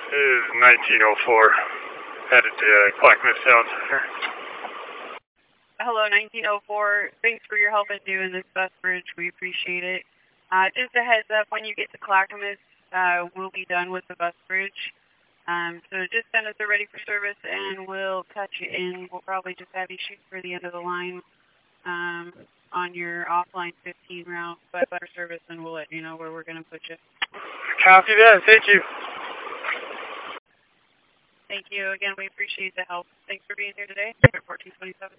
is 1904, headed to Clackamas Town Center. Hello, 1904. Thanks for your help in doing this bus bridge. We appreciate it. Just a heads up, when you get to Clackamas, we'll be done with the bus bridge. So just send us a ready for service and we'll touch you in. We'll probably just have you shoot for the end of the line on your offline 15 route, but for service, and we'll let you know where we're going to put you. Copy that. Thank you. Thank you. Again, we appreciate the help. Thanks for being here today. 1427.